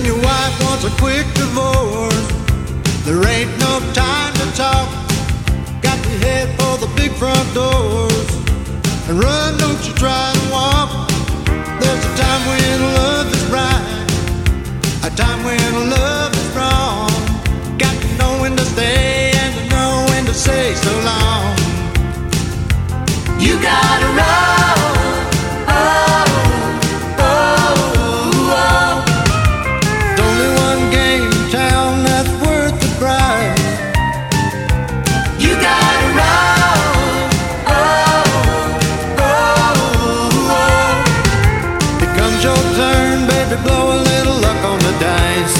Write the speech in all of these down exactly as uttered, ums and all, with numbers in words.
When your wife wants a quick divorce, there ain't no time to talk. Got to head for the big front doors and run, don't you try to walk. There's a time when love is right, a time when love is wrong. Got to know when to stay and to know when to say so long. You gotta roll, oh, oh, oh. There's only one game in town that's worth the price. You gotta roll, oh, oh, oh. It comes your turn, baby, blow a little luck on the dice.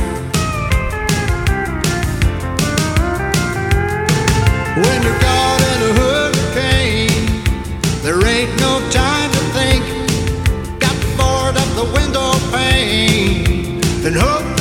When you're caught in a hurricane, there ain't no time to think. Got to board up the window pane and hope